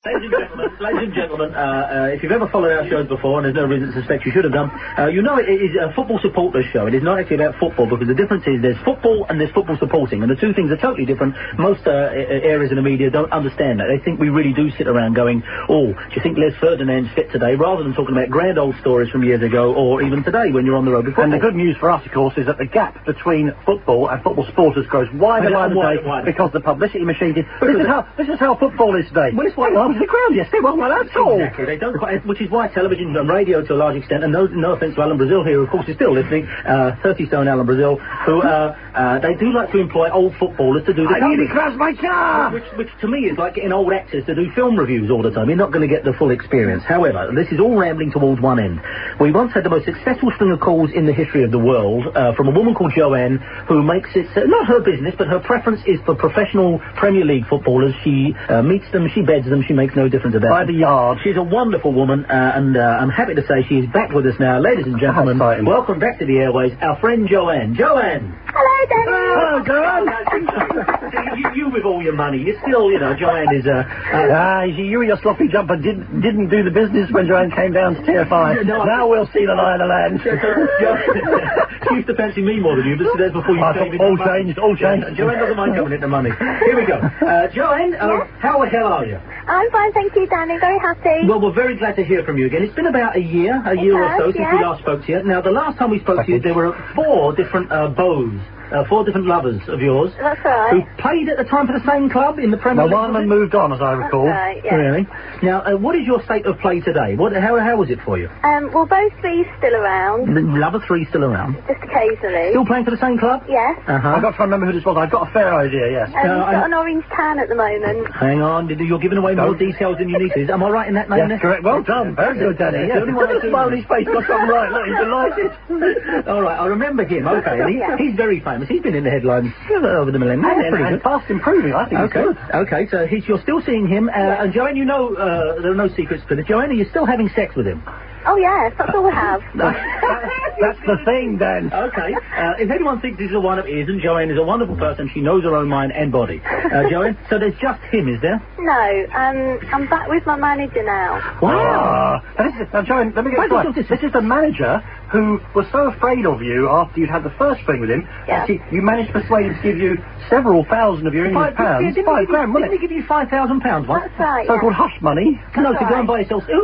Ladies and gentlemen, if you've ever followed our shows before, and there's no reason to suspect you should have done, you know it is a football supporters show. It is not actually about football, because the difference is there's football and there's football supporting, and the two things are totally different. Most areas in the media don't understand that. They think we really do sit around going, oh, do you think Les Ferdinand's fit today, rather than talking about grand old stories from years ago, or even today when you're on the road with football. And the good news for us, of course, is that the gap between football and football supporters grows wider by the day, because the publicity machine did. This is how football is today. Well, it's why the ground yesterday wasn't like that at all. Exactly. They don't quite, which is why television and radio to a large extent, and no offence to Alan Brazil here, of course, is still listening, 30-stone Alan Brazil, who, they do like to employ old footballers to do the... I nearly crashed my car! Which to me is like getting old actors to do film reviews all the time. You're not going to get the full experience. However, this is all rambling towards one end. We once had the most successful string of calls in the history of the world, from a woman called Joanne, who makes it, not her business, but her preference is for professional Premier League footballers. She meets them, she beds them, she makes no difference about by the yard. She's a wonderful woman, and I'm happy to say she is back with us now. Ladies and gentlemen, welcome back to the airways, our friend Joanne. Joanne! Hello, Danny! Hello, Joanne! you with all your money, you're still, you know, Joanne is, you and your sloppy jumper didn't do the business when Joanne came down to TFI. Now we'll see the lie of the land. She used to fancy me more than you, but that's before you came in. All changed. Joanne doesn't mind coming into money. Here we go. Joanne, how the hell are you? I'm fine, thank you, Danny. Very happy. Well, we're very glad to hear from you again. It's been about a year or so since we last spoke to you. Now, the last time we spoke to you, there were 4 different beaux. 4 different lovers of yours. That's right. Who played at the time for the same club in the Premier League. One of them moved on, as I recall. That's right, yeah. Really? Now, what is your state of play today? How was it for you? Well, both 3 still around. Lover 3 still around? Just occasionally. Still playing for the same club? Yes. I've got to remember who this was. I've got a fair idea, yes. He's got an orange tan at the moment. Hang on, you're giving away more details than you need to. Am I right in that name? Yes, correct. Well done. Very good, Danny. Yes. Look at the smile on his face. Got something right. Look, he's delighted. All right, I remember him. Okay, and he's very famous. He's been in the headlines over the millennium. And fast improving, I think. Okay, so you're still seeing him, and Joanne, you know, there are no secrets to this. Joanne, are you still having sex with him? Oh, yes, that's all we have. That's the thing, then. Okay. If anyone thinks this is a one-up, it isn't. Joanne is a wonderful person. She knows her own mind and body. Joanne, so there's just him, is there? No, I'm back with my manager now. Wow. Now, Joanne, let me get right. This is the manager who was so afraid of you after you'd had the first spring with him. Yeah. You managed to persuade him to give you several thousand of your English pounds. £5,000, wasn't it? Didn't he give you £5,000 once? That's right, So-called hush money. No, to go and buy yourself...